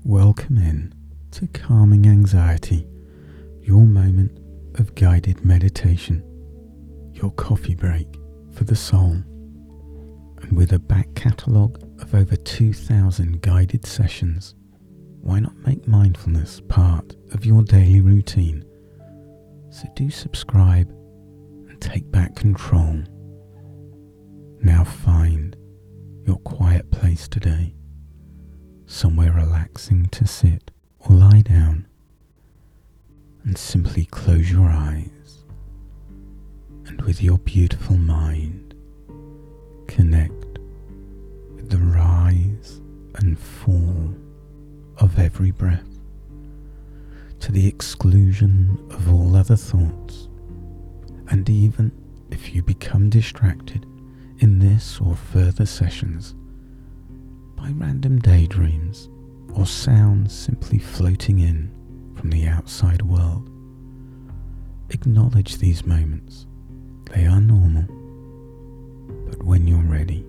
Welcome in to Calming Anxiety, your moment of guided meditation, your coffee break for the soul. And with a back catalogue of over 2,000 guided sessions, why not make mindfulness part of your daily routine? So do subscribe and take back control. Now find your quiet place today, somewhere relaxing to sit or lie down, and simply close your eyes, and with your beautiful mind, connect with the rise and fall of every breath, to the exclusion of all other thoughts. And even if you become distracted in this or further sessions by random daydreams or sounds simply floating in from the outside world, acknowledge these moments. They are normal. But when you're ready,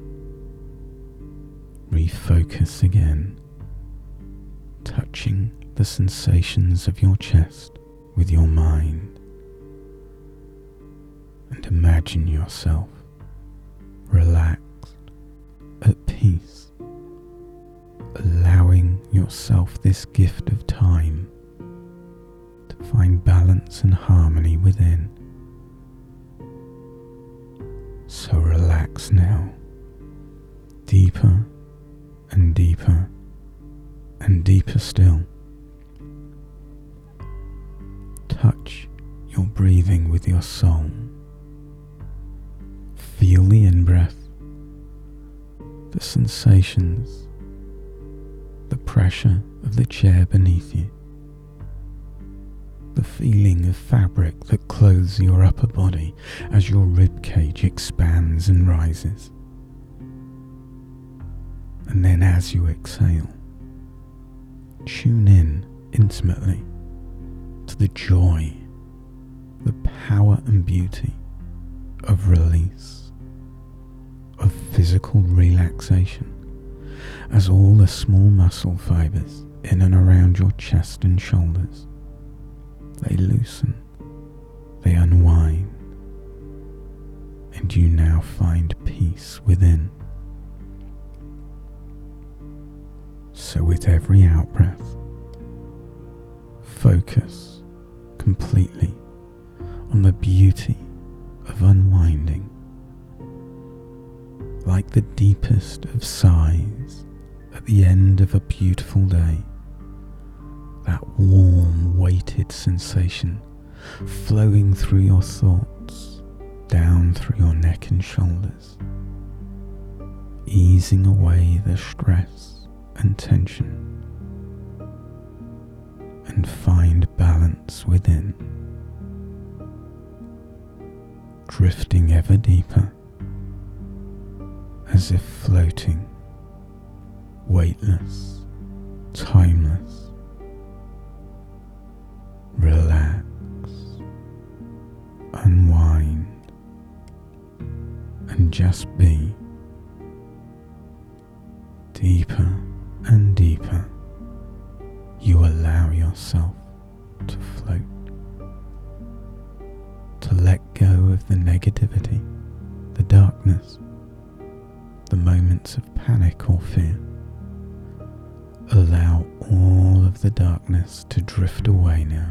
refocus again, touching the sensations of your chest with your mind, and imagine yourself relaxed, at peace, allowing yourself this gift of time to find balance and harmony within. So relax now, deeper and deeper and deeper still. Touch your breathing with your soul. Feel the in-breath, the sensations, the pressure of the chair beneath you, the feeling of fabric that clothes your upper body as your rib cage expands and rises. And then as you exhale, tune in intimately to the joy, the power and beauty of release, of physical relaxation, as all the small muscle fibers in and around your chest and shoulders, they loosen, they unwind, and you now find peace within. So with every out-breath, focus completely on the beauty of unwinding, like the deepest of sighs at the end of a beautiful day, that warm, weighted sensation flowing through your thoughts, down through your neck and shoulders, easing away the stress and tension, and find balance within, drifting ever deeper, as if floating, weightless, timeless. Relax, unwind, and just be. Deeper and deeper, you allow yourself to float, to let go of the negativity, the darkness, the moments of panic or fear. Allow all of the darkness to drift away now,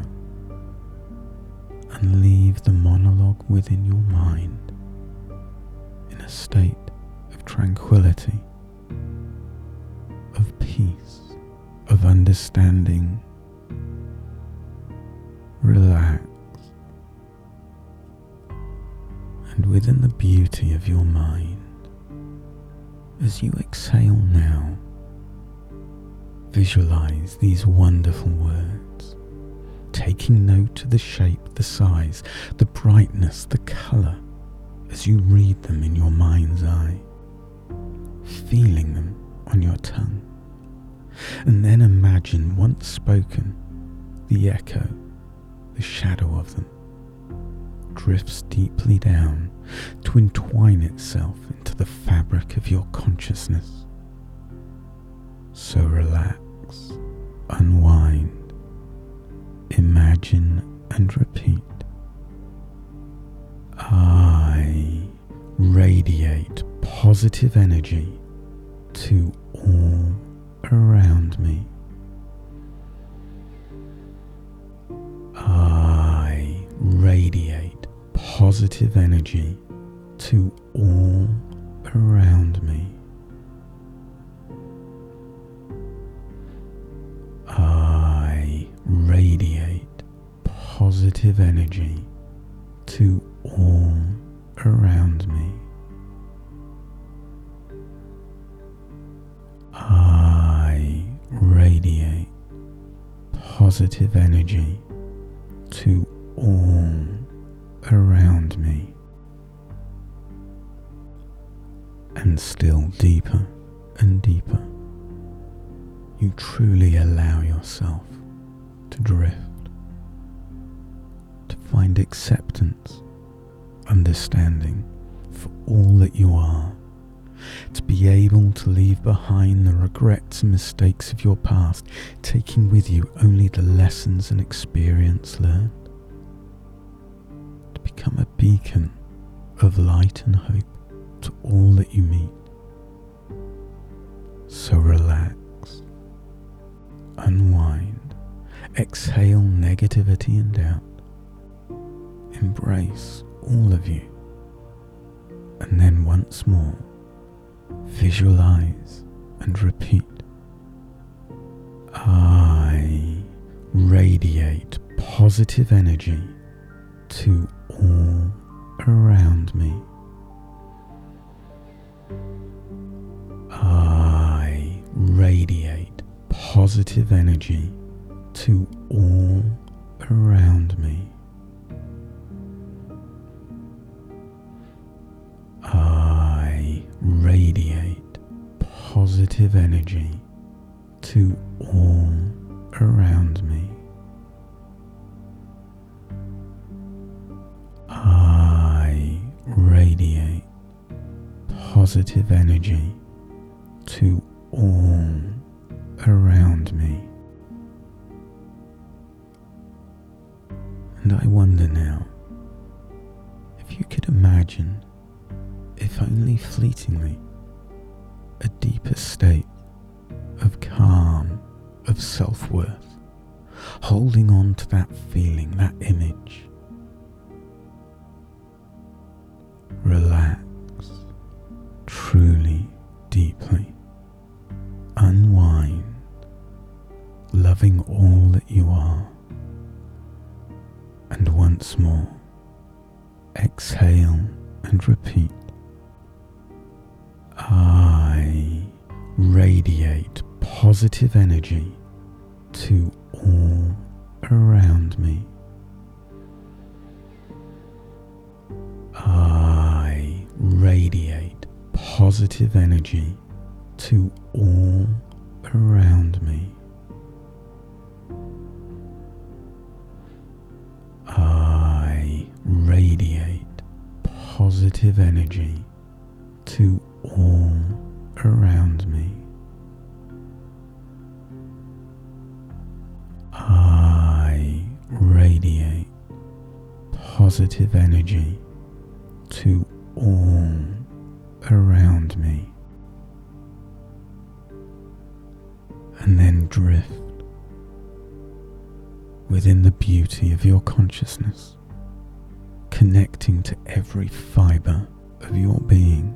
and leave the monologue within your mind in a state of tranquility, of peace, of understanding. Relax, and within the beauty of your mind, as you exhale now, visualize these wonderful words, taking note of the shape, the size, the brightness, the colour, as you read them in your mind's eye, feeling them on your tongue. And then imagine, once spoken, the echo, the shadow of them, drifts deeply down to entwine itself into the fabric of your consciousness. So relax imagine and repeat. I radiate positive energy to all around me. I radiate positive energy to all around me. I radiate positive energy to all around me. I radiate positive energy to all around me. And still deeper and deeper, you truly allow yourself to drift, to find acceptance, understanding for all that you are, to be able to leave behind the regrets and mistakes of your past, taking with you only the lessons and experience learned, to become a beacon of light and hope to all that you meet. So relax, unwind, exhale negativity and doubt, embrace all of you, and then once more visualize and repeat. I radiate positive energy to all around me. I radiate positive energy to all around me. I radiate positive energy to all around me. I radiate positive energy to all around me. And I wonder now, if you could imagine, if only fleetingly, a deeper state of calm, of self-worth, holding on to that feeling, that image. Relax, truly, deeply, unwind, loving all that you are, and once more, exhale and repeat. I radiate positive energy to all around me. I radiate positive energy to all around me. I radiate positive energy to all around me. I radiate positive energy to all around me. And then drift within the beauty of your consciousness, connecting to every fiber of your being,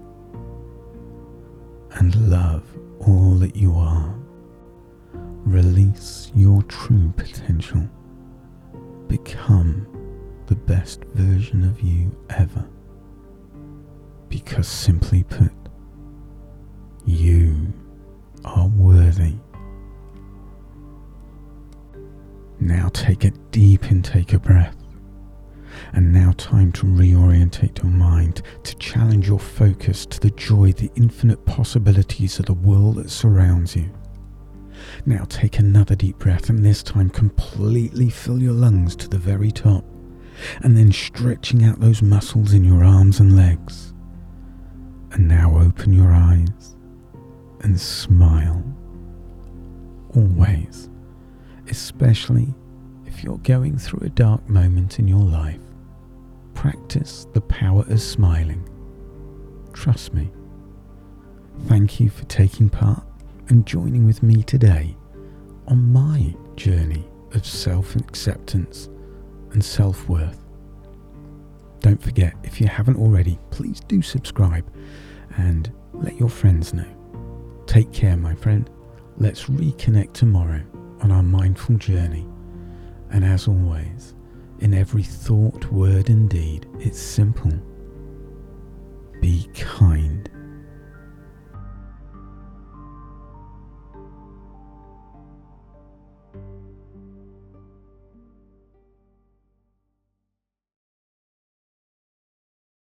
and love all that you are. Release your true potential. Become the best version of you ever. Because simply put, you are worthy. Now take a deep intake of breath. And now time to reorientate your mind, to challenge your focus to the joy, the infinite possibilities of the world that surrounds you. Now take another deep breath, and this time completely fill your lungs to the very top, and then stretching out those muscles in your arms and legs. And now open your eyes and smile. Always, especially if you're going through a dark moment in your life, practice the power of smiling. Trust me. Thank you for taking part and joining with me today on my journey of self-acceptance and self-worth. Don't forget, if you haven't already, please do subscribe and let your friends know. Take care, my friend. Let's reconnect tomorrow on our mindful journey. And as always, in every thought, word and deed, it's simple. Be kind.